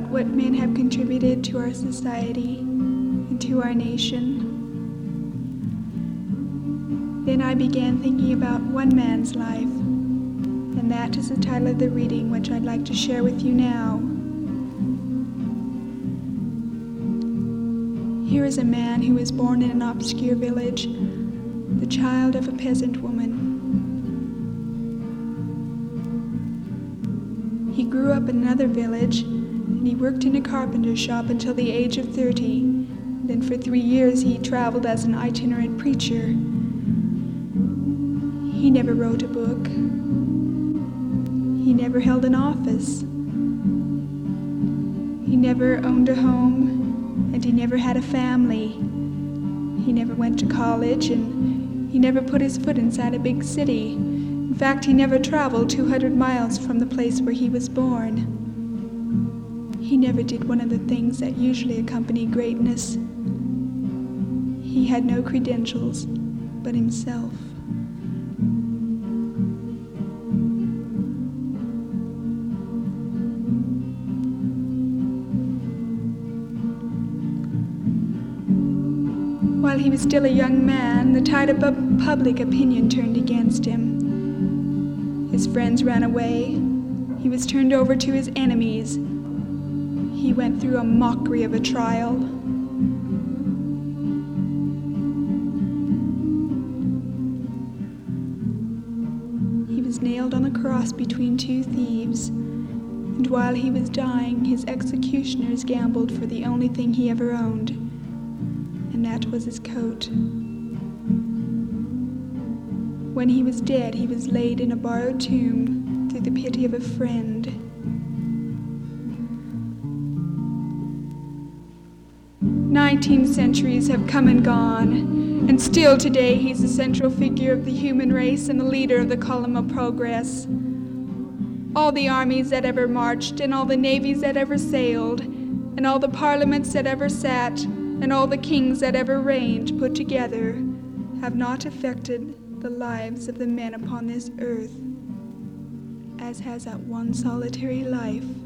about what men have contributed to our society and to our nation. Then I began thinking about one man's life, and that is the title of the reading which I'd like to share with you now. Here is a man who was born in an obscure village, the child of a peasant woman. He grew up in another village, and he worked in a carpenter shop until the age of 30. Then for 3 years he traveled as an itinerant preacher. He never wrote a book. He never held an office. He never owned a home, and he never had a family. He never went to college, and he never put his foot inside a big city. In fact, he never traveled 200 miles from the place where he was born. He never did one of the things that usually accompany greatness. He had no credentials but himself. While he was still a young man, the tide of public opinion turned against him. His friends ran away. He was turned over to his enemies. He went through a mockery of a trial. He was nailed on a cross between 2 thieves, and while he was dying, his executioners gambled for the only thing he ever owned, and that was his coat. When he was dead, he was laid in a borrowed tomb through the pity of a friend. 19 centuries have come and gone, and still today he's the central figure of the human race and the leader of the column of progress. All the armies that ever marched, and all the navies that ever sailed, and all the parliaments that ever sat, and all the kings that ever reigned put together have not affected the lives of the men upon this earth as has that one solitary life